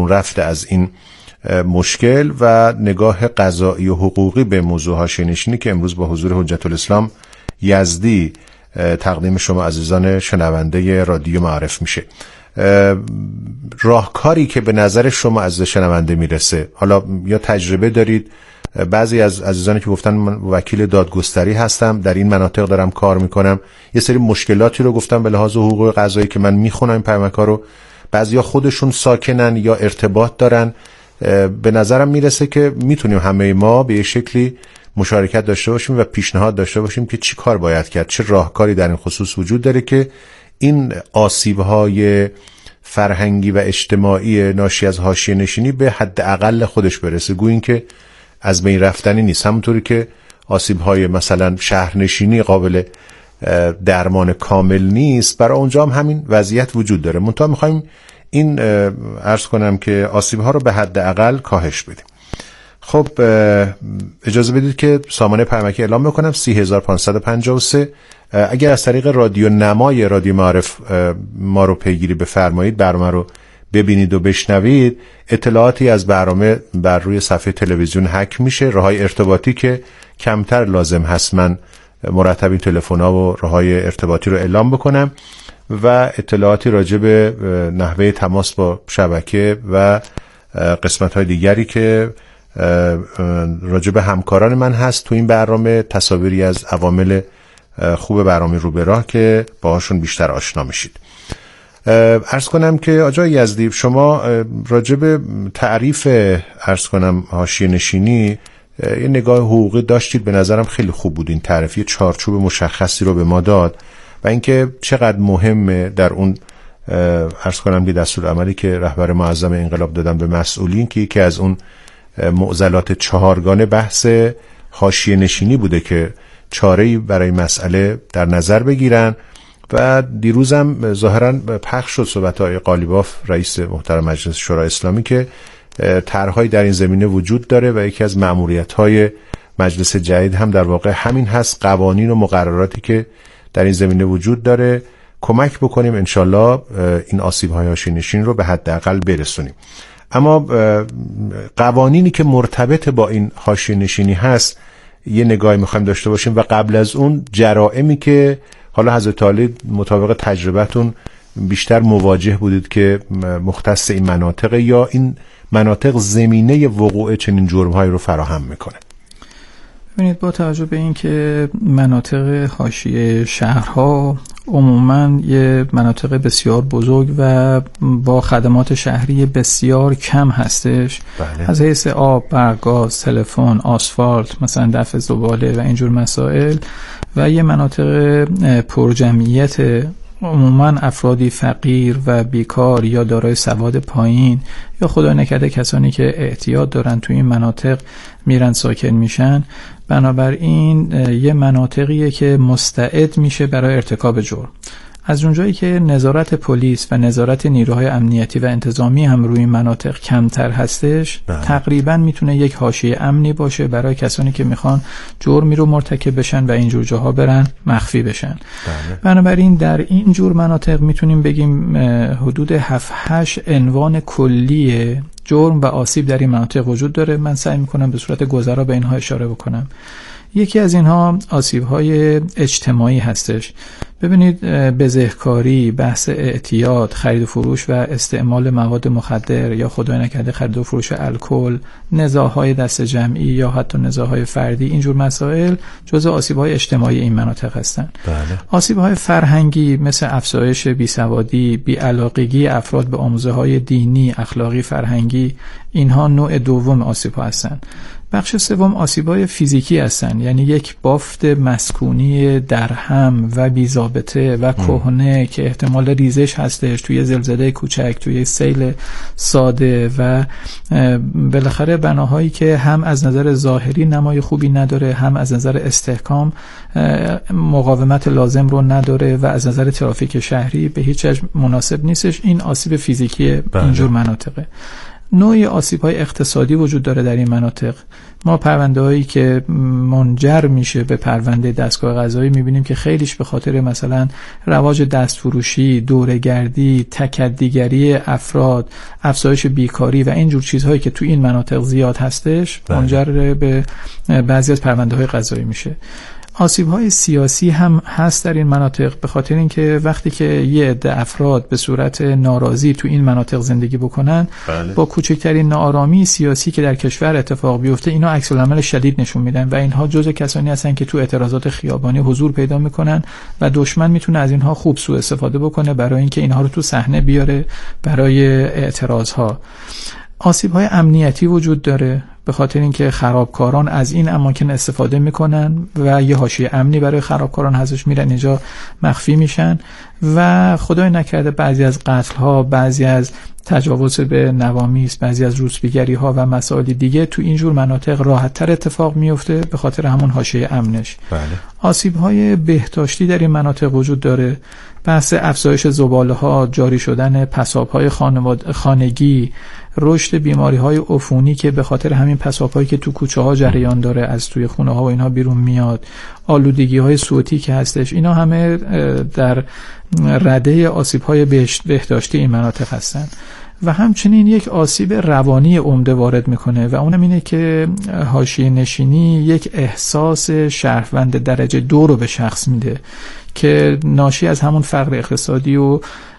رفته از این مشکل و نگاه قضایی و حقوقی به موضوع حاشیه‌نشینی که امروز با حضور حجت الاسلام یزدی تقدیم شما عزیزان شنونده رادیو معارف میشه. راهکاری که به نظر شما از شنونده میرسه، حالا یا تجربه دارید، بعضی از عزیزانی که گفتن من وکیل دادگستری هستم، در این مناطق دارم کار میکنم، یه سری مشکلاتی رو گفتم به لحاظ حقوق قضایی که من میخونم این پیامک‌ها رو، بعضیا خودشون ساکنن یا ارتباط دارن. به نظرم میرسه که میتونیم همه ما به یه شکلی مشارکت داشته باشیم و پیشنهاد داشته باشیم که چی کار باید کرد، چه راهکاری در این خصوص وجود داره که این آسیب‌های فرهنگی و اجتماعی ناشی از حاشیه‌نشینی به حد اقل خودش برسه. گویا اینکه از بین رفتنی نیست، همونطوری که آسیب‌های مثلا شهرنشینی قابل درمان کامل نیست، برای اونجا هم همین وضعیت وجود داره. منتها می‌خوایم این عرض کنم که آسیب‌ها رو به حد اقل کاهش بدیم. خب اجازه بدید که سامانه پیامکی اعلام بکنم 30553. اگر از طریق رادیو نمای رادیو معارف ما رو پیگیری بفرمایید، برنامه رو ببینید و بشنوید، اطلاعاتی از برنامه بر روی صفحه تلویزیون حک میشه. راههای ارتباطی که کمتر لازم هست من مرتب این تلفن‌ها و راههای ارتباطی رو اعلام بکنم و اطلاعاتی راجع به نحوه تماس با شبکه و قسمت‌های دیگری که راجع به همکاران من هست تو این برنامه، تصاویری از عوامل خوب برنامه رو به راه که باهاشون بیشتر آشنا میشید. عرض کنم که آقای یزدی، شما راجع به تعریف عرض کنم حاشیه‌نشینی یه نگاه حقوقی داشتید، به نظرم خیلی خوب بود این تعریف، یه چارچوب مشخصی رو به ما داد و اینکه چقدر مهمه در اون عرض کنم که دستورالعملی که رهبر معظم انقلاب دادن به مسئولین که یکی از اون معضلات چهارگانه بحث حاشیه‌نشینی بوده که چاره‌ای برای مسئله در نظر بگیرن و دیروزم ظاهراً پخش شد صحبت آقای قالیباف رئیس محترم مجلس شورای اسلامی که طرح‌هایی در این زمینه وجود داره و یکی از مأموریت‌های مجلس جدید هم در واقع همین هست، قوانین و مقرراتی که در این زمینه وجود داره کمک بکنیم انشالله این آسیب‌های حاشیه‌نشین رو به حداقل برسونیم. اما قوانینی که مرتبط با این حاشیه‌نشینی هست یه نگاهی می‌خوایم داشته باشیم و قبل از اون جرائمی که حالا حضرت عالی مطابق تجربتون بیشتر مواجه بودید که مختص این مناطق یا این مناطق زمینه وقوع چنین جرم‌هایی رو فراهم میکنه. ببینید، با توجه به این که مناطق حاشیه شهرها عموماً یه مناطق بسیار بزرگ و با خدمات شهری بسیار کم هستش، بله. از حیث آب، برگاز، تلفن، آسفالت، مثلا دفع زباله و اینجور مسائل و یه مناطق پرجمعیت، عموماً افرادی فقیر و بیکار یا دارای سواد پایین یا خدا نکرده کسانی که اعتیاد دارن توی این مناطق میرن ساکن میشن. بنابراین یه مناطقیه که مستعد میشه برای ارتکاب جرم. از اونجایی که نظارت پلیس و نظارت نیروهای امنیتی و انتظامی هم روی مناطق کمتر هستش، تقریبا میتونه یک حاشیه امنی باشه برای کسانی که میخوان جرمی رو مرتکب بشن و اینجور جاها برن مخفی بشن. بنابراین در این جور مناطق میتونیم بگیم حدود 7-8 عنوان کلی جرم و آسیب در این مناطق وجود داره. من سعی میکنم به صورت گذرا به اینها اشاره بکنم. یکی از اینها آسیب‌های اجتماعی هستش. ببینید، بزهکاری، بحث اعتیاد، خرید و فروش و استعمال مواد مخدر یا خدای نکرده خرید و فروش الکل، نزاع‌های دست جمعی یا حتی نزاع‌های فردی، اینجور مسائل جزء آسیب‌های اجتماعی این مناطق هستند. بله. آسیب‌های فرهنگی مثل افزایش بیسوادی، بی‌علاقگی افراد به آموزه‌های دینی، اخلاقی، فرهنگی، اینها نوع دوم آسیب‌ها هستند. بخش سوم آسیب‌های فیزیکی هستن، یعنی یک بافت مسکونی درهم و بی‌ضابطه و کهنه که احتمال ریزش هستش توی زلزله کوچک، توی سیل ساده و بالاخره بناهایی که هم از نظر ظاهری نمای خوبی نداره، هم از نظر استحکام مقاومت لازم رو نداره و از نظر ترافیک شهری به هیچ وجه مناسب نیستش. این آسیب فیزیکی اینجور مناطقه. نوعی آسیب‌های اقتصادی وجود داره در این مناطق. ما پرونده‌هایی که منجر میشه به پرونده دستگاه قضایی می‌بینیم که خیلیش به خاطر مثلا رواج دستفروشی، دوره‌گردی، تکدیگری افراد، افزایش بیکاری و اینجور چیزهایی که تو این مناطق زیاد هستش منجر به بعضی از پرونده‌های قضایی میشه. آسیب‌های سیاسی هم هست در این مناطق، به خاطر اینکه وقتی که یه عده افراد به صورت ناراضی تو این مناطق زندگی بکنن، با کوچکترین ناآرامی سیاسی که در کشور اتفاق بیفته اینا عکس العمل شدید نشون میدن و اینها جزء کسانی هستن که تو اعتراضات خیابانی حضور پیدا میکنن و دشمن میتونه از اینها خوب سوء استفاده بکنه برای اینکه اینها رو تو صحنه بیاره برای اعتراضها. آسیب‌های امنیتی وجود داره، به خاطر اینکه خرابکاران از این اماکن استفاده میکنن و یه حاشیه امنی برای خرابکاران هستش، میرن اینجا مخفی میشن و خدای نکرده بعضی از قتل‌ها، بعضی از تجاوز به نوامیس، بعضی از روسبیگری‌ها و مسائل دیگه تو اینجور مناطق راحت‌تر اتفاق میفته به خاطر همون حاشیه امنش. آسیب‌های بهداشتی در این مناطق وجود داره، بحث افزایش زباله‌ها، جاری شدن پساب‌های خانگی، رشد بیماری‌های عفونی که به خاطر همین پساب‌هایی که تو کوچه‌ها جریان داره از توی خونه‌ها و اینها بیرون میاد، آلودگی‌های صوتی که هستش، اینا همه در رده آسیب‌های بهداشتی این مناطق هستن. و همچنین یک آسیب روانی عمده وارد میکنه و اونم اینه که حاشیه نشینی یک احساس شهروند درجه 2 رو به شخص میده که ناشی از همون فقر اقتصادی و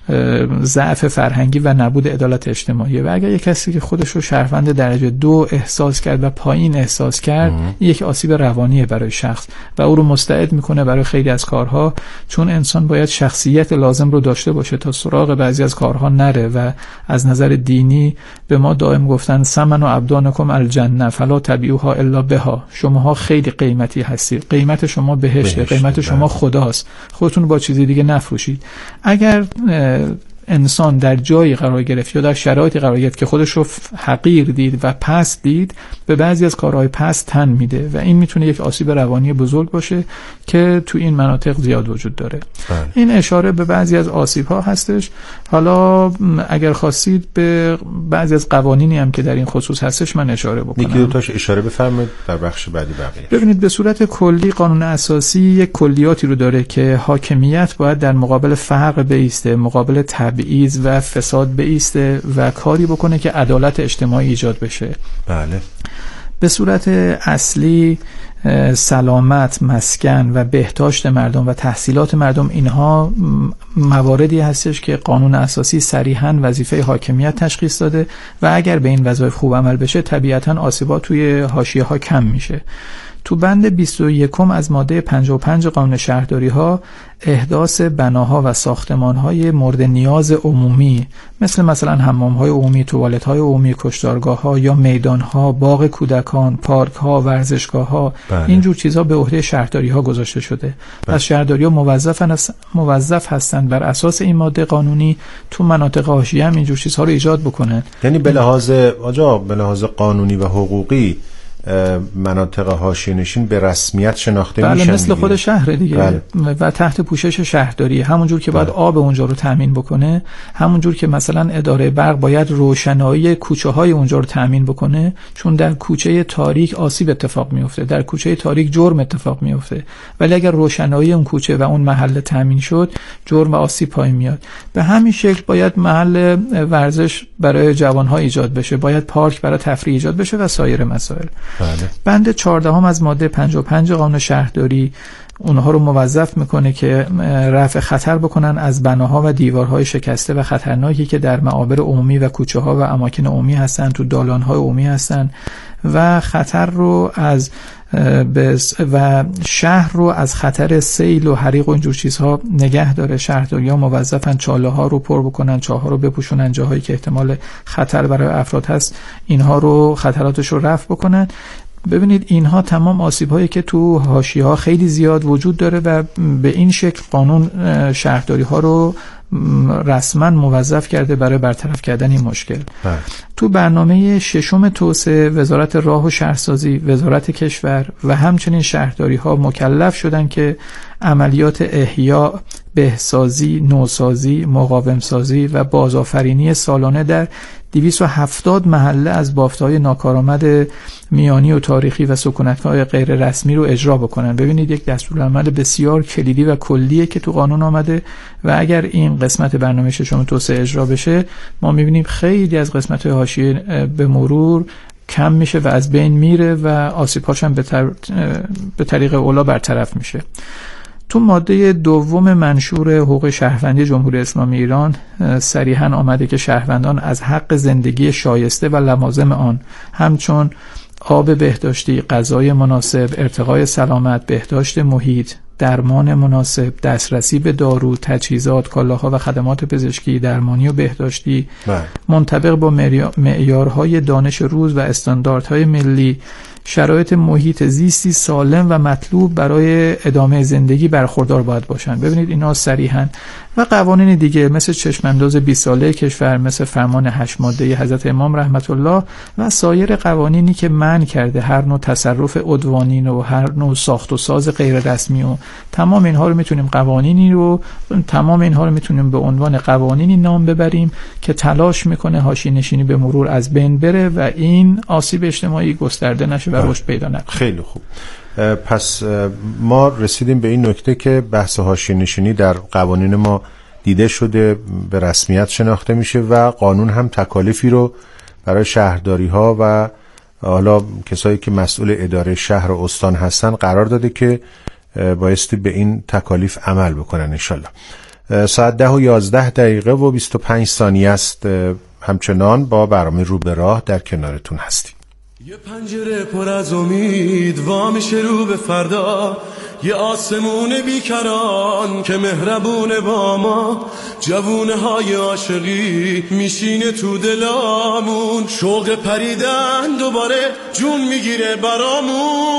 ضعف فرهنگی و نبود عدالت اجتماعی. و اگر یک کسی که خودش رو شهروند درجه 2 احساس کرد و پایین احساس کرد، یک آسیب روانیه برای شخص و او رو مستعد میکنه برای خیلی از کارها، چون انسان باید شخصیت لازم رو داشته باشه تا سراغ بعضی از کارها نره و از نظر دینی به ما دائم گفتن سمن و ابدانکم الجنه فلا تبیعوها الا بها، شماها خیلی قیمتی هستید، قیمت شما بهشته، قیمت شما خداست، خودتون با چیزی دیگه نفروشید. اگر انسان در جایی قرار گرفت یا در شرایطی قرار گرفت که خودش رو حقیر دید و پست دید، به بعضی از کارهای پست تن میده و این میتونه یک آسیب روانی بزرگ باشه که تو این مناطق زیاد وجود داره. این اشاره به بعضی از آسیب‌ها هستش. حالا اگر خواستید به بعضی از قوانینی هم که در این خصوص هستش من اشاره بکنم. یکی دو تاش اشاره بفرمایید در بخش بعدی بقیه. ببینید، به صورت کلی قانون اساسی یک کلیاتی رو داره که حاکمیت باید در مقابل فقر بایسته، مقابل تبعیض و فساد بایسته و کاری بکنه که عدالت اجتماعی ایجاد بشه. بله. به صورت اصلی سلامت، مسکن و بهداشت مردم و تحصیلات مردم، اینها مواردی هستش که قانون اساسی صریحاً وظیفه حاکمیت تشخیص داده و اگر به این وظایف خوب عمل بشه طبیعتاً آسیبات توی حاشیه‌ها کم میشه. تو بند 21 از ماده 55 قانون شهرداری ها احداث بناها و ساختمان های مورد نیاز عمومی مثلا حمام های عمومی، توالت های عمومی، کشتارگاه ها یا میدان ها، باغ کودکان، پارک ها، ورزشگاه ها، اینجور چیزها به عهده شهرداری ها گذاشته شده. پس شهرداری ها موظف هستند بر اساس این ماده قانونی تو مناطق حاشیه هم اینجور چیزها رو ایجاد بکنن. یعنی به لحاظ قانونی و حقوقی مناطق حاشیه‌نشین به رسمیت شناخته میشن. مثل خود شهر دیگه. و تحت پوشش شهرداری، همونجور که باید آب اونجا رو تامین بکنه، همونجور که مثلا اداره برق باید روشنایی کوچه های اونجا رو تامین بکنه، چون در کوچه تاریک آسیب اتفاق میفته، در کوچه تاریک جرم اتفاق میفته، ولی اگر روشنایی اون کوچه و اون محله تامین شد، جرم و آسیب پایین میاد. به همین شکل باید محل ورزش برای جوانها ایجاد بشه، باید پارک برای تفریح ایجاد بشه و سایر مسائل. بله. بند 14 از ماده 55 قانون شهرداری اونها رو موظف میکنه که رفع خطر بکنن از بناها و دیوارهای شکسته و خطرناکی که در معابر عمومی و کوچه ها و اماکن عمومی هستن، تو دالان‌های عمومی هستن و خطر رو از و شهر رو از خطر سیل و حریق و اینجور چیزها نگه داره. شهرداری‌ها موظفن چاله ها رو پر بکنن، چاه‌ها رو بپوشونن، جاهایی که احتمال خطر برای افراد هست اینها رو خطراتش رو رفع بکنن. ببینید اینها تمام آسیب‌هایی که تو حاشیه‌ها خیلی زیاد وجود داره و به این شکل قانون شهرداری‌ها رو رسما موظف کرده برای برطرف کردن این مشکل. تو برنامه 6 توسعه وزارت راه و شهرسازی، وزارت کشور و همچنین شهرداری‌ها مکلف شدن که عملیات احیا، بهسازی، نوسازی، مقاومسازی و بازآفرینی سالانه در 270 محله از بافت‌های ناکارآمد میانی و تاریخی و سکونت‌های غیر رسمی رو اجرا بکنن. ببینید یک دستورالعمل بسیار کلیدی و کلیه که تو قانون آمده و اگر این قسمت برنامه ششم توسعه اجرا بشه ما می‌بینیم خیلی از قسمت‌های حاشیه به مرور کم میشه و از بین میره و آسیب‌هاش هم به طریق اولا برطرف میشه. تو ماده دوم منشور حقوق شهروندی جمهوری اسلامی ایران صریحاً آمده که شهروندان از حق زندگی شایسته و لوازم آن همچون آب بهداشتی، غذای مناسب، ارتقای سلامت، بهداشت محیط، درمان مناسب، دسترسی به دارو، تجهیزات، کالاها و خدمات پزشکی، درمانی و بهداشتی منطبق با معیارهای دانش روز و استانداردهای ملی، شرایط محیط زیستی سالم و مطلوب برای ادامه زندگی برخوردار باید باشند. ببینید اینا صریحاً و قوانین دیگه مثل چشمانداز 20 ساله کشور، مثل فرمان 8 ماده حضرت امام رحمت الله و سایر قوانینی که منع کرده هر نوع تصرف عدوانی و هر نوع ساخت و ساز غیر رسمی و تمام اینها رو میتونیم به عنوان قوانینی نام ببریم که تلاش میکنه حاشیه نشینی به مرور از بین بره و این آسیب اجتماعی گسترده نشه و رشد پیدا نکنه. خیلی خوب. پس ما رسیدیم به این نکته که بحث حاشیه نشینی در قوانین ما دیده شده، به رسمیت شناخته میشه و قانون هم تکالیفی رو برای شهرداری ها و حالا کسایی که مسئول اداره شهر و استان هستن قرار داده که بایستی به این تکالیف عمل بکنن انشالله. ساعت 10:11 و 25 ثانیه است. همچنان با برنامه رو به راه در کنارتون هستیم. یه پنجره پر از امید وا میشه رو به فردا، یه آسمون بیکران که مهربونه با ما، جوونه های عاشقی میشینه تو دلامون، شوق پریدن دوباره جون میگیره برامون،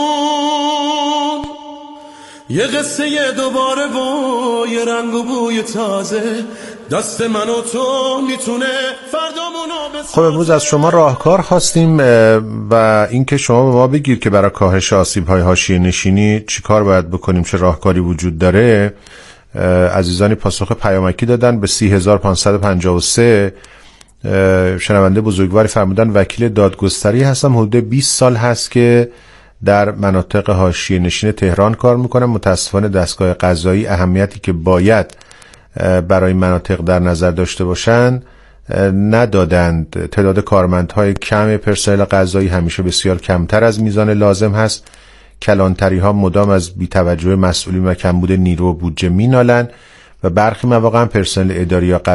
یه قصه دوباره با یه رنگ و بوی تازه، دست من و تو میتونه فردامونو بسازه. خب امروز از شما راهکار خواستیم و اینکه شما به ما بگید که برای کاهش آسیب‌های حاشیه نشینی چی کار باید بکنیم، چه راهکاری وجود داره. عزیزانی پاسخ پیامکی دادن به 30553. شنونده بزرگواری فرمودن وکیل دادگستری هستم، حدود 20 سال هست که در مناطق حاشیه نشین تهران کار میکنم. متاسفانه دستگاه قضایی اهمیتی که باید برای مناطق در نظر داشته باشند ندادند. تعداد کارمندهای کم پرسنل قضایی همیشه بسیار کمتر از میزان لازم هست. کلانتری ها مدام از بی‌توجهی مسئولین و کمبود نیرو و بودجه مینالند و برخی مواقع پرسنل اداری یا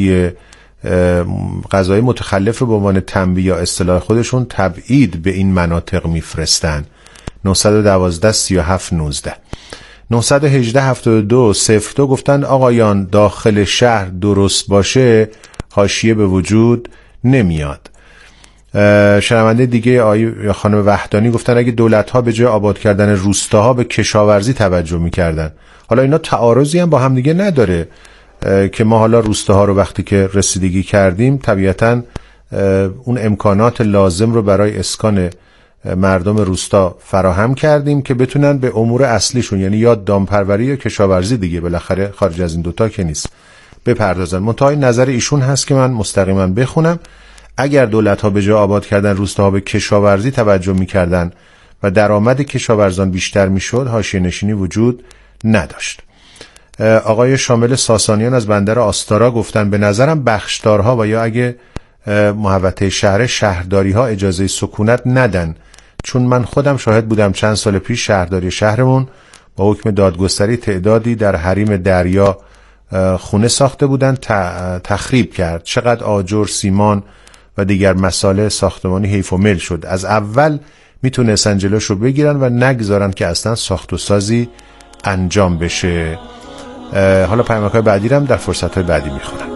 قضایی متخلف رو به عنوان تنبیه یا اصطلاح خودشون تبعید به این مناطق میفرستن. 912 37 19 918 72 02 گفتن آقایان داخل شهر درست باشه حاشیه به وجود نمیاد. شنونده دیگه یا خانم وحدانی گفتن اگه دولت ها به جای آباد کردن روستاها به کشاورزی توجه میکردن. حالا اینا تعارضی هم با هم دیگه نداره که ما حالا روستاها رو وقتی که رسیدگی کردیم طبیعتاً اون امکانات لازم رو برای اسکان مردم روستا فراهم کردیم که بتونن به امور اصلیشون یعنی یا دامپروری یا کشاورزی دیگه بالاخره خارج از این دوتا که نیست بپردازن. منتهای نظر ایشون هست که من مستقیما بخونم. اگر دولت ها به جای آباد کردن روستاها به کشاورزی توجه میکردن و درآمد کشاورزان بیشتر میشد حاشیه نشینی وجود نداشت. آقای شامل ساسانیان از بندر آستارا گفتن به نظرم بخشدارها و یا اگه محوطه شهرداری ها اجازه سکونت ندن، چون من خودم شاهد بودم چند سال پیش شهرداری شهرمون با حکم دادگستری تعدادی در حریم دریا خونه ساخته بودن تخریب کرد. چقدر آجر، سیمان و دیگر مسائل ساختمانی حیف و مل شد. از اول میتونستن جلوش رو بگیرن و نگذارن که اصلا ساخت و سازی انجام بشه. حالا پیامک‌های بعدی رو هم در فرصت‌های بعدی میخونم.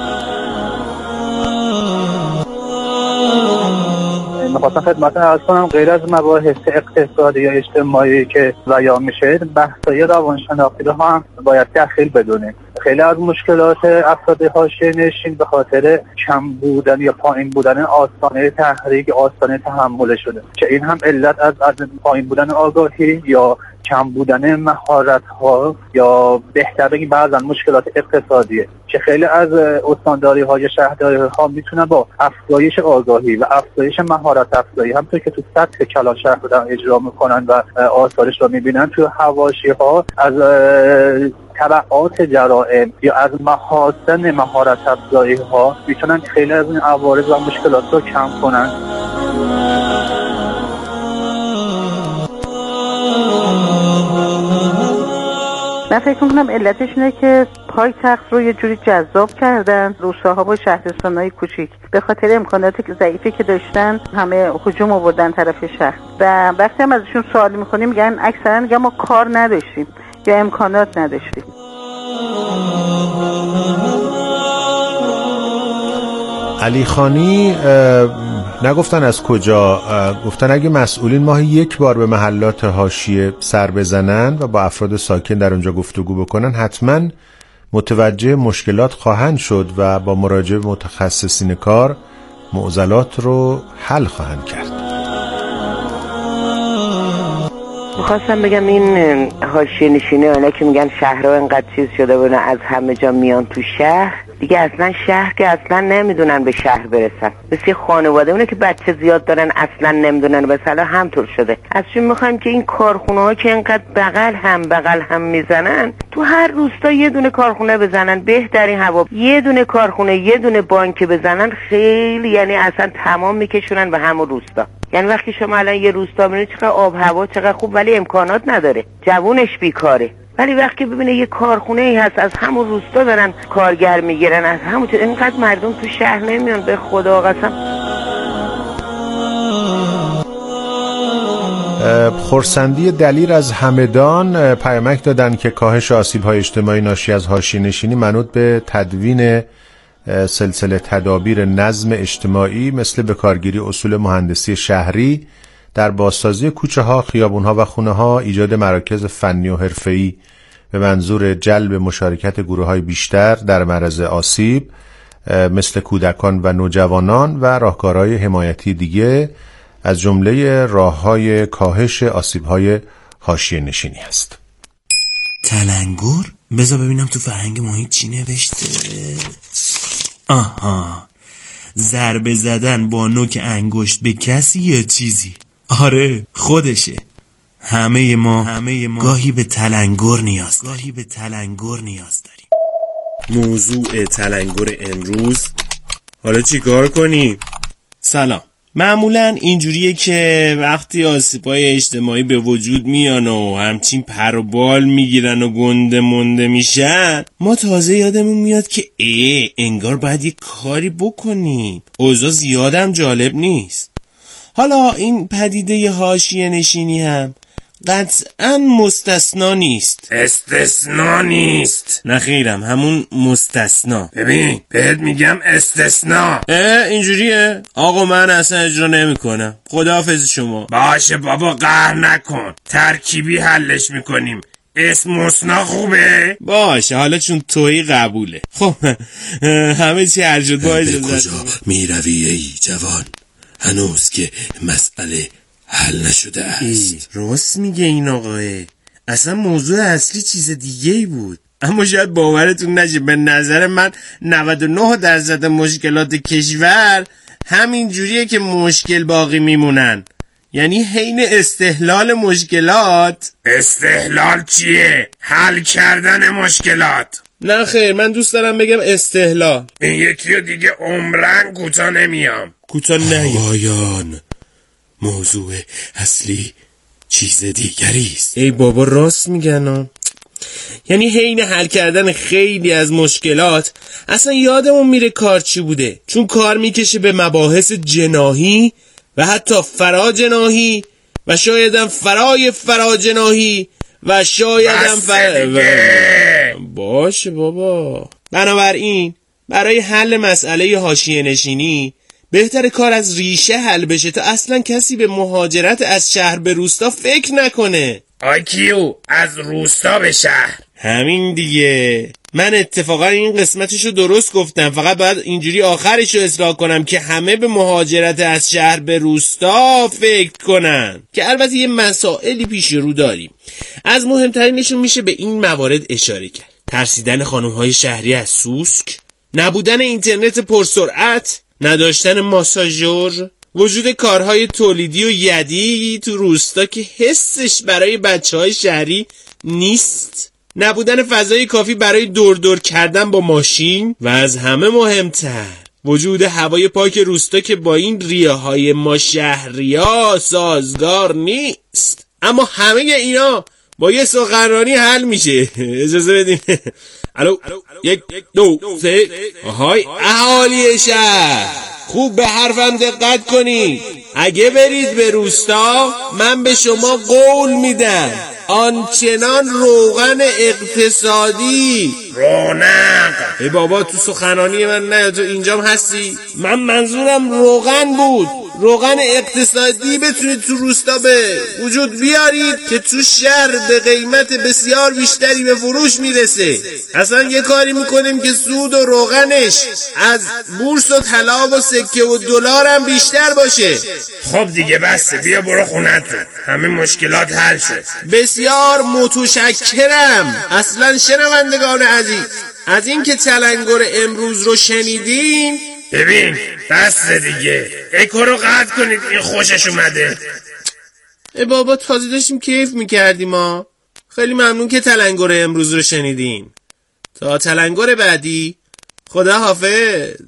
میخواستم خدمتتون عرض کنم غیر از مباحث اقتصادی یا اجتماعی که بیان میشه بحث‌های روانشناختی رو هم باید دخیل بدونیم. خیلی از مشکلات افراد حاشیه نشین به خاطر کم بودن یا پایین بودن آستانه تحریک، آستانه تحمل شده که این هم علت از پایین بودن آگاهی یا کم بودن مهارت‌ها یا بهتر بگیم بعضا مشکلات اقتصادیه که خیلی از استانداری‌های شهرداری‌ها میتونن با افزایش آگاهی و افزایش مهارت افزایی همونطور که تو سطح کلان شهر رو اجرا میکنن و آثارش رو میبینن تو حواشی‌ها از تبعات جرائم یا از محاسن مهارت افزایی‌ها میتونن خیلی از این عوارض و مشکلات رو کم کنن. من فکر میکنم علتش اینه که پایتخت رو یه جوری جذاب کردن، روستاها با شهرستان‌های کوچیک به خاطر امکانات ضعیفی که داشتن همه هجوم آوردن طرف شهر و وقتی هم ازشون سوال میکنیم میگن اکثرا میگن ما کار نداشتیم یا امکانات نداشتیم. علی خانی نگفتن از کجا، گفتن اگه مسئولین ماهی یک بار به محلات حاشیه سر بزنن و با افراد ساکن در اونجا گفتگو بکنن حتما متوجه مشکلات خواهند شد و با مراجعه به متخصصین کار معضلات رو حل خواهند کرد. میخواستم بگم این حاشیه نشینی اونا که میگن شهرها انقدر چیز شده بودن از همه جا میان تو شهر، دیگه اصلا شهر که اصلا نمیدونن به شهر برسن. مثل خانواده اونه که بچه زیاد دارن اصلا نمیدونن مثلا همطور شده. از چون میخوایم که این کارخونه ها که انقدر بغل هم میزنن تو هر روستا یه دونه کارخونه بزنن، بهترین هوا. یه دونه کارخونه یه دونه بانک بزنن خیلی، یعنی اصلا تمام میکشونن به همون روستا. یعنی وقتی شما الان یه روستا ببینید چقدر آب هوا چقدر خوب ولی امکانات نداره، جوونش بیکاره، ولی وقتی ببینه یه کارخونه ای هست از همون روستا دارن کارگر میگیرن از همون، اینقدر مردم تو شهر نمیان به خدا قسم. خرسندی دلیر از همدان پیامک دادن که کاهش آسیب‌های اجتماعی ناشی از حاشیه‌نشینی منوط به تدوین سلسله تدابیر نظم اجتماعی مثل بکارگیری اصول مهندسی شهری در بازسازی کوچه‌ها، خیابون‌ها و خونه‌ها، ایجاد مراکز فنی و حرفه‌ای به منظور جلب مشارکت گروه‌های بیشتر در معرض آسیب مثل کودکان و نوجوانان و راهکارهای حمایتی دیگه از جمله راه‌های کاهش آسیب‌های حاشیه‌نشینی است. تلنگر؟ بذار ببینم تو فرهنگ محیط چی نوشته. آها، ضربه زدن با نوک انگشت به کسی یا چیزی. آره خودشه. همه ما گاهی به تلنگر نیاز داریم. موضوع تلنگر امروز، حالا چی کار کنیم؟ سلام. معمولا اینجوریه که وقتی آسیب‌های اجتماعی به وجود میان و همچین پر و بال میگیرن و گنده منده میشن، ما تازه یادمون میاد که انگار باید یه کاری بکنیم. اوضاع زیادم جالب نیست. حالا این پدیده حاشیه نشینی هم قطعاً مستثنا نیست. استثنا نیست؟ نه خیرم، همون مستثنا. ببین بهت میگم استثنا. اینجوریه؟ آقا من اصلا اجرا نمی کنم. خداحافظ شما. باشه بابا قهر نکن، ترکیبی حلش میکنیم. اسم مسنا خوبه؟ باشه حالا چون تویی قبوله. خب همه چی هر جد با اجازت. به کجا میروی ای جوان؟ هنوز که مسئله حل نشده است. راست میگه این آقاه. اصلا موضوع اصلی چیز دیگه ای بود، اما شاید باورتون نشه به نظر من 99% مشکلات کشور همین جوریه که مشکل باقی میمونن. یعنی حین استحلال مشکلات. استحلال چیه؟ حل کردن مشکلات. نه خیر، من دوست دارم بگم استحلال. این یکی و دیگه عمرن کوتا نمیام. کوتا نیام. آقایان، موضوع اصلی چیز دیگری است. ای بابا راست میگن. یعنی حین حل کردن خیلی از مشکلات اصلا یادمون میره کار چی بوده، چون کار میکشه به مباحث جناحی و حتی فراجناحی و شایدم فراجناحی و شایدم باشه بابا. بنابراین برای حل مسئله حاشیه نشینی بهتر کار از ریشه حل بشه تا اصلا کسی به مهاجرت از شهر به روستا فکر نکنه. آیکیو، از روستا به شهر. همین دیگه. من اتفاقا این قسمتشو درست گفتم، فقط باید اینجوری آخرشو اصلاح کنم که همه به مهاجرت از شهر به روستا فکر کنن، که البته یه مسائلی پیش رو داریم. از مهمترینشون میشه به این موارد اشاره کرد: ترسیدن خانم‌های شهری از سوسک، نبودن اینترنت پرسرعت، نداشتن ماساژور، وجود کارهای تولیدی و یدی تو روستا که حسش برای بچه‌های شهری نیست، نبودن فضای کافی برای دور کردن با ماشین، و از همه مهمتر وجود هوای پاک روستا که با این ریه‌های ما شهریا سازگار نیست. اما همه اینا با یه سخنرانی حل میشه. اجازه بدین. الو 1 2 3 های اهالی شهر، خوب به حرفم دقت کنید. اگه برید به روستا من به شما قول میدم آنچنان روغن اقتصادی رونق. ای بابا تو سخنرانی من نه، تو اینجام هستی؟ من منظورم روغن بود، روغن اقتصادی بتونید تو روستا به وجود بیارید که تو شهر به قیمت بسیار بیشتری به فروش میرسه. اصلا یه کاری میکنیم که سود و روغنش از بورس و طلا و سکه و دلار هم بیشتر باشه. خب دیگه بسه، بیا برو خونتون، همه مشکلات حل شد. بسیار متشکرم. اصلا شنوندگان عزیز، از این که تلنگر امروز رو شنیدین، ببین بس دیگه، اکو رو قطع کنید، این خوشش اومده. ای بابا تازه داشتیم کیف میکردیم ها. خیلی ممنون که تلنگر امروز رو شنیدین. تا تلنگر بعدی، خدا حافظ.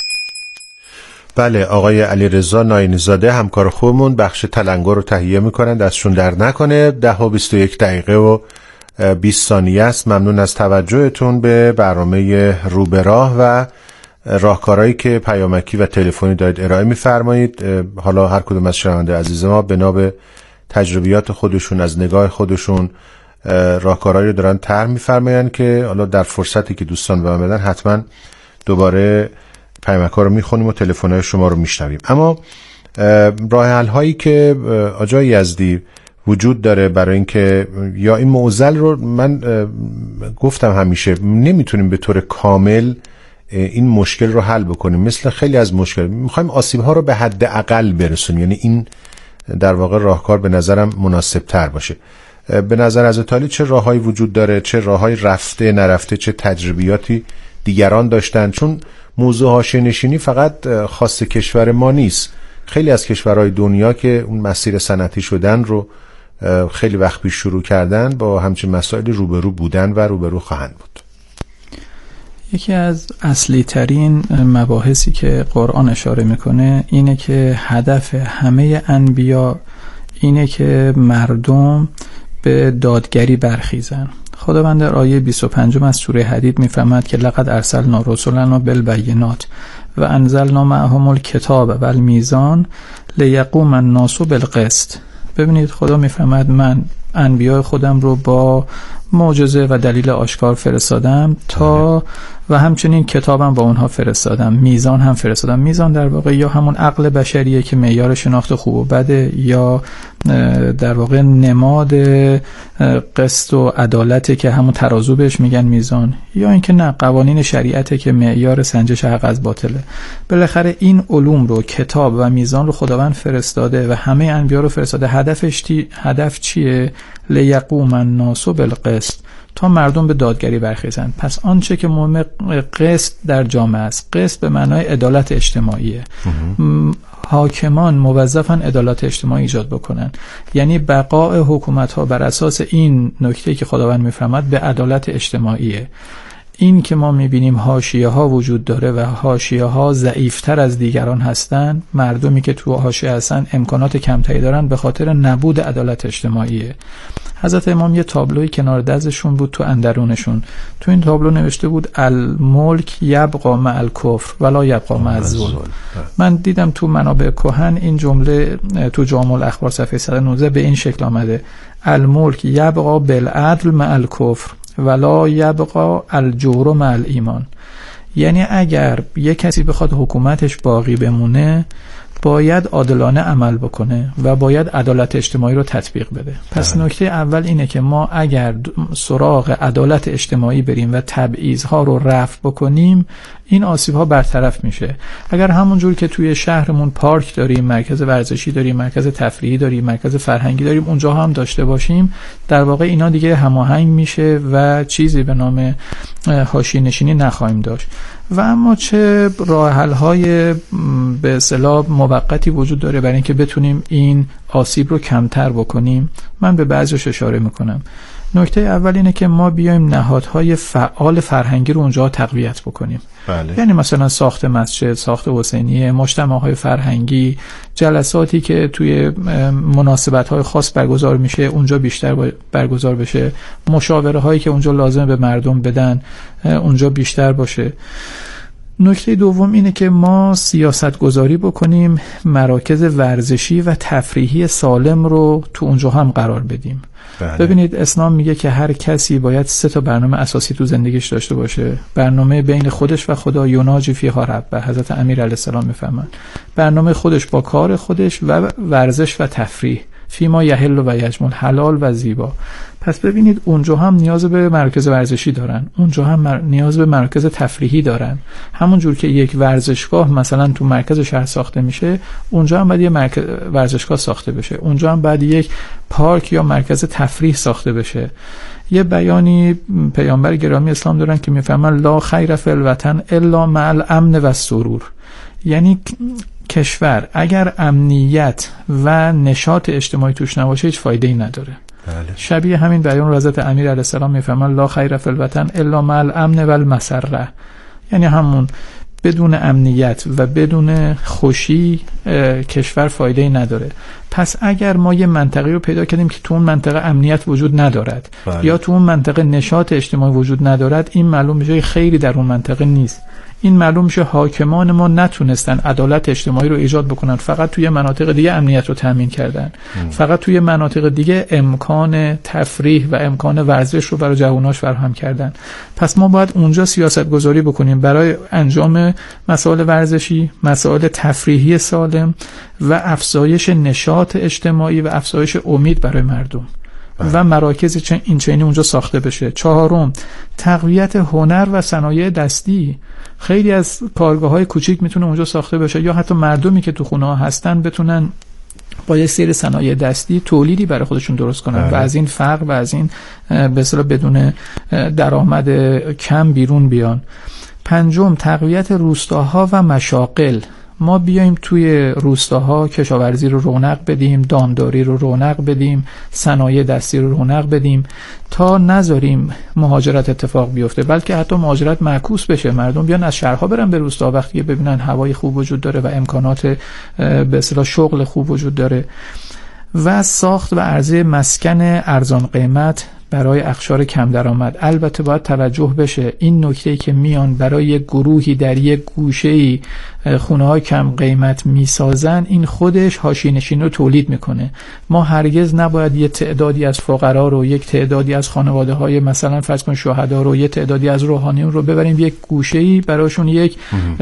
بله، آقای علیرضا ناینی‌زاده همکار خوبمون بخش تلنگر رو تهیه میکنن، دستشون در نکنه. 10:21 و 20 ثانیه است. ممنون از توجهتون به برنامه رو به راه و راهکارهایی که پیامکی و تلفنی دارید ارائه میفرمایید. حالا هر کدوم از شنونده عزیز ما بنا به تجربیات خودشون، از نگاه خودشون راهکارهایی رو دارن طرح میفرمایند که حالا در فرصتی که دوستان به من بدن حتما دوباره پیامک‌ها رو میخونیم و تلفن‌های شما رو میشنویم. اما راه حل هایی که آقای یزدی وجود داره برای اینکه یا این معضل رو من گفتم همیشه نمیتونیم به طور کامل این مشکل رو حل بکنیم. مثل خیلی از مشکل میخوایم آسیب ها رو به حد اقل برسونیم، یعنی این در واقع راهکار به نظرم مناسب تر باشه. به نظر از تالی چه راههایی وجود داره، چه راههای رفته نرفته، چه تجربیاتی دیگران داشتن؟ چون موضوع حاشیه‌نشینی فقط خاص کشور ما نیست. خیلی از کشورهای دنیا که اون مسیر صنعتی شدن رو خیلی وقت پیش شروع کردن با همچین مسائلی روبرو بودن و روبرو خواهند بود. یکی از اصلی ترین مباحثی که قرآن اشاره میکنه اینه که هدف همه انبیا اینه که مردم به دادگری برخیزن. خداوند در آیه 25 از سوره حدید میفرماید که لقد ارسلنا رسلنا بالبینات و انزلنا معهم الکتاب و المیزان لیقوم الناس بالقسط. ببینید خدا میفرماید من انبیاء خودم رو با معجزه و دلیل آشکار فرستادم تا و همچنین کتابم با اونها فرستادم، میزان هم فرستادم. میزان در واقع یا همون عقل بشریه که معیار شناخت خوب و بده، یا در واقع نماد قسط و عدالته که همون ترازو بهش میگن میزان، یا اینکه نه قوانین شریعته که معیار سنجش حق از باطله. بالاخره این علوم رو، کتاب و میزان رو خداوند فرستاده و همه انبیا رو فرستاده. هدف چیه؟ لیقوم الناس بالقسط، تا مردم به دادگری برخیزند. پس آنچه که مهم قسط در جامعه است، قسط به معنای عدالت اجتماعیه. حاکمان موظفن عدالت اجتماعی ایجاد بکنن، یعنی بقای حکومت ها بر اساس این نکته که خداوند میفرماد به عدالت اجتماعیه. این که ما میبینیم حاشیه ها وجود داره و حاشیه ها ضعیفتر از دیگران هستن، مردمی که تو حاشیه هستن امکانات کمتری دارن به خاطر نبود عدالت اجتماعیه. حضرت امام یه تابلوی کنار دستشون بود تو اندرونشون. تو این تابلو نوشته بود الملک یبقا مع الکفر ولا یبقا مع الظلم. من دیدم تو منابع کهن این جمله تو جامع الاخبار صفحه 119 به این شکل آمده: الملک یبقا بالعدل مع الکفر ولا یبقا الجور مع الایمان. یعنی اگر یک کسی بخواد حکومتش باقی بمونه باید عادلانه عمل بکنه و باید عدالت اجتماعی رو تطبیق بده. پس نکته اول اینه که ما اگر سراغ عدالت اجتماعی بریم و تبعیض‌ها رو رفع بکنیم، این آسیب‌ها برطرف میشه. اگر همونجور که توی شهرمون پارک داریم، مرکز ورزشی داریم، مرکز تفریحی داریم، مرکز فرهنگی داریم، اونجا هم داشته باشیم، در واقع اینا دیگه هماهنگ میشه و چیزی به نام حاشیه‌نشینی نخواهیم داشت. و اما چه راه حل‌های به اصطلاح موقتی وجود داره برای اینکه بتونیم این آسیب رو کمتر بکنیم؟ من به بعضیش اشاره میکنم. نکته اول اینه که ما بیایم نهادهای فعال فرهنگی رو اونجا تقویت بکنیم. بله. یعنی مثلا ساخت مسجد، ساخت حسینیه، مجتمع‌های فرهنگی، جلساتی که توی مناسبت‌های خاص برگزار میشه اونجا بیشتر برگزار بشه، مشاوره هایی که اونجا لازم به مردم بدن اونجا بیشتر باشه. نکته دوم اینه که ما سیاست گذاری بکنیم، مراکز ورزشی و تفریحی سالم رو تو اونجا هم قرار بدیم. بله. ببینید اسلام میگه که هر کسی باید 3 برنامه اساسی تو زندگیش داشته باشه. برنامه بین خودش و خدا، یناجی فیها ربه، حضرت امیر علیه السلام میفهمن. برنامه خودش با کار خودش و ورزش و تفریح، فیما یحل و یجمل، حلال و زیبا. پس ببینید اونجا هم نیاز به مرکز ورزشی دارن، اونجا هم نیاز به مرکز تفریحی دارن. همون جور که یک ورزشگاه مثلا تو مرکز شهر ساخته میشه، اونجا هم باید یه مرکز ورزشگاه ساخته بشه، اونجا هم باید یک پارک یا مرکز تفریح ساخته بشه. یه بیانی پیامبر گرامی اسلام دارن که میفهمن لا خیر فی الوطن الا مع الامن و السرور. یعنی کشور اگر امنیت و نشاط اجتماعی توش نباشه هیچ فایده‌ای نداره. بله. شبیه همین بیان حضرت امیر علیه السلام میفهمن لا خیر فی الوطن الا مع الامن و المسره. یعنی همون بدون امنیت و بدون خوشی کشور فایده‌ای نداره. پس اگر ما یه منطقه رو پیدا کردیم که تو اون منطقه امنیت وجود ندارد، بله. یا تو اون منطقه نشاط اجتماعی وجود ندارد، این معلوم میشه خیری در اون منطقه نیست. این معلوم میشه حاکمان ما نتونستن عدالت اجتماعی رو ایجاد بکنن، فقط توی مناطق دیگه امنیت رو تامین کردن، فقط توی مناطق دیگه امکان تفریح و امکان ورزش رو برای جواناش فراهم کردن. پس ما باید اونجا سیاست گذاری بکنیم برای انجام مسائل ورزشی، مسائل تفریحی سالم و افزایش نشاط اجتماعی و افزایش امید برای مردم. و مراکز این چنینی اونجا ساخته بشه. 4، تقویت هنر و صنایع دستی. خیلی از کارگاه‌های کوچیک میتونه اونجا ساخته بشه، یا حتی مردمی که تو خونه‌ها هستن بتونن با یه سری صنایع دستی تولیدی برای خودشون درست کنن و از این فقر و از این به اصطلاح بدون درآمد کم بیرون بیان. 5، تقویت روستاها و مشاغل. ما بیایم توی روستاها کشاورزی رو رونق بدیم، دامداری رو رونق بدیم، صنایع دستی رو رونق بدیم تا نذاریم مهاجرت اتفاق بیفته، بلکه حتی مهاجرت معکوس بشه، مردم بیان از شهرها برن به روستا وقتی ببینن هوای خوب وجود داره و امکانات به اصطلاح شغل خوب وجود داره. و ساخت و عرضه مسکن ارزان قیمت برای اقشار کم درآمد. البته باید توجه بشه این نکته‌ای که میان برای یک گروهی در یک گوشه‌ای خونه‌های کم قیمت میسازن، این خودش حاشیه‌نشینی رو تولید میکنه. ما هرگز نباید یه تعدادی از فقرا رو، یک تعدادی از خانواده‌های مثلا فرض کن شهدا رو، یه تعدادی از روحانیون رو ببریم یک گوشه‌ای براشون یک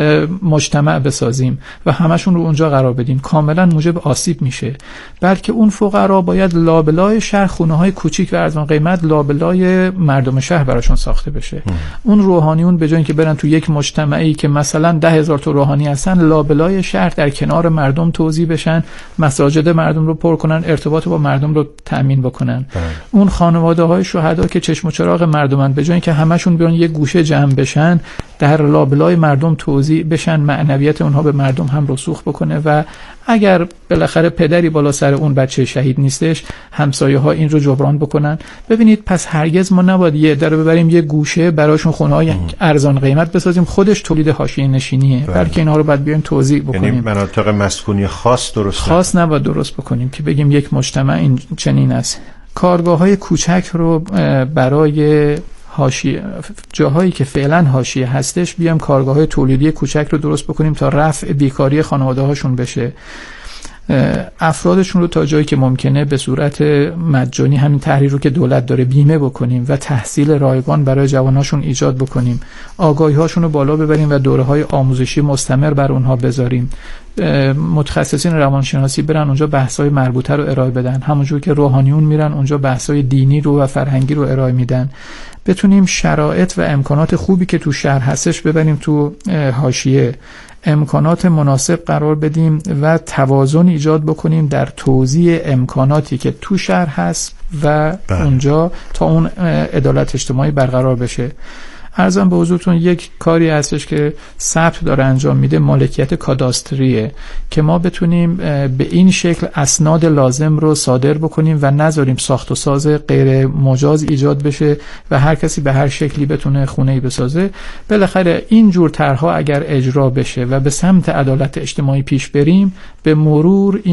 مجتمع بسازیم و همشون رو اونجا قرار بدیم، کاملا موجب آسیب میشه. بلکه اون فقرا باید لابلای شهر خونه‌های کوچیک و ارزان قیمت لابلای مردم شهر براشون ساخته بشه. اون روحانیون به جای اینکه برن تو یک مجتمعی که مثلا 10,000 تا روحانی هستن، لابلای شهر در کنار مردم توزیع بشن، مساجد مردم رو پر کنن، ارتباط با مردم رو تامین بکنن. اون خانواده‌های شهدا که چشم و چراغ مردمن، به جای اینکه همشون بیان یک گوشه جمع بشن، در لابلای مردم توزیع بشن، معنویت اونها به مردم هم رسوخ بکنه و اگر بالاخره پدری بالا سر اون بچه شهید نیستش، همسایه ها این رو جبران بکنن. ببینید پس هرگز ما نباید یه عده رو ببریم یه گوشه براشون خونه‌های ارزان قیمت بسازیم، خودش تولید حاشیه نشینیه، بلکه اینها رو باید بیایم توزیع بکنیم. یعنی مناطق مسکونی خاص نباید درست بکنیم که بگیم یک مجتمع این چنین است. کارگاه‌های کوچک رو برای حاشیه، جاهایی که فعلا حاشیه هستش، بیام کارگاه‌های تولیدی کوچک رو درست بکنیم تا رفع بیکاری خانواده‌هاشون بشه. افرادشون رو تا جایی که ممکنه به صورت مجانی همین تحریر رو که دولت داره بیمه بکنیم و تحصیل رایگان برای جواناشون ایجاد بکنیم، آگاهی‌هاشون رو بالا ببریم و دوره‌های آموزشی مستمر بر اونها بذاریم، متخصصین روانشناسی برن اونجا بحث‌های مربوطه رو ارائه بدن، همونجور که روحانیون میرن اونجا بحث‌های دینی رو و فرهنگی رو ارائه میدن، بتونیم شرایط و امکانات خوبی که تو شهر هستش ببریم تو حاشیه، امکانات مناسب قرار بدیم و توازن ایجاد بکنیم در توزیع امکاناتی که تو شهر هست و اونجا تا اون عدالت اجتماعی برقرار بشه. عرضم به حضورتون یک کاری هستش که ثبت داره انجام میده، مالکیت کاداستریه، که ما بتونیم به این شکل اسناد لازم رو صادر بکنیم و نذاریم ساخت و ساز غیر مجاز ایجاد بشه و هر کسی به هر شکلی بتونه خونه‌ای بسازه. بالاخره این جور طرح‌ها اگر اجرا بشه و به سمت عدالت اجتماعی پیش بریم، به مرور